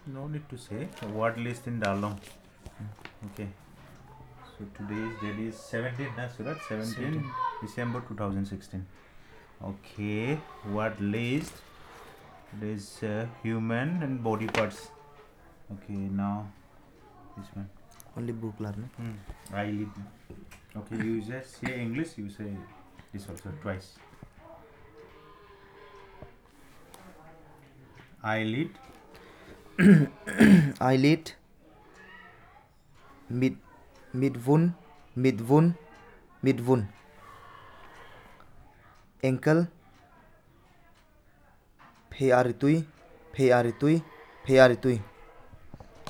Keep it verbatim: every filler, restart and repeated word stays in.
No need to say. Word list in Darlong. Okay. So today's date is seventeenth, na Surat? seventeenth December two thousand sixteen. Okay. Word list. It is uh, human and body parts. Okay. Now this one. Only book learn. Hmm. Eyelid. Okay. You just say English. You say this also twice. Eyelid. Eyelid. Mid midvun midvun midvun. Ankle. Phearitui phearitui phearitui.